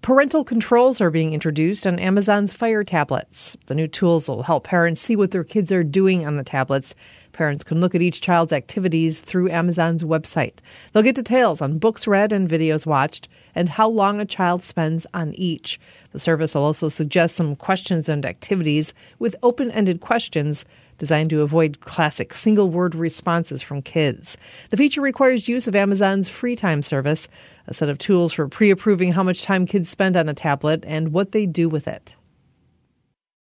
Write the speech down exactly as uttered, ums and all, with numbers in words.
Parental controls are being introduced on Amazon's Fire tablets. The new tools will help parents see what their kids are doing on the tablets. Parents can look at each child's activities through Amazon's website. They'll get details on books read and videos watched and how long a child spends on each. The service will also suggest some questions and activities with open-ended questions designed to avoid classic single-word responses from kids. The feature requires use of Amazon's Free Time service, a set of tools for pre-approving how much time kids spend on a tablet and what they do with it.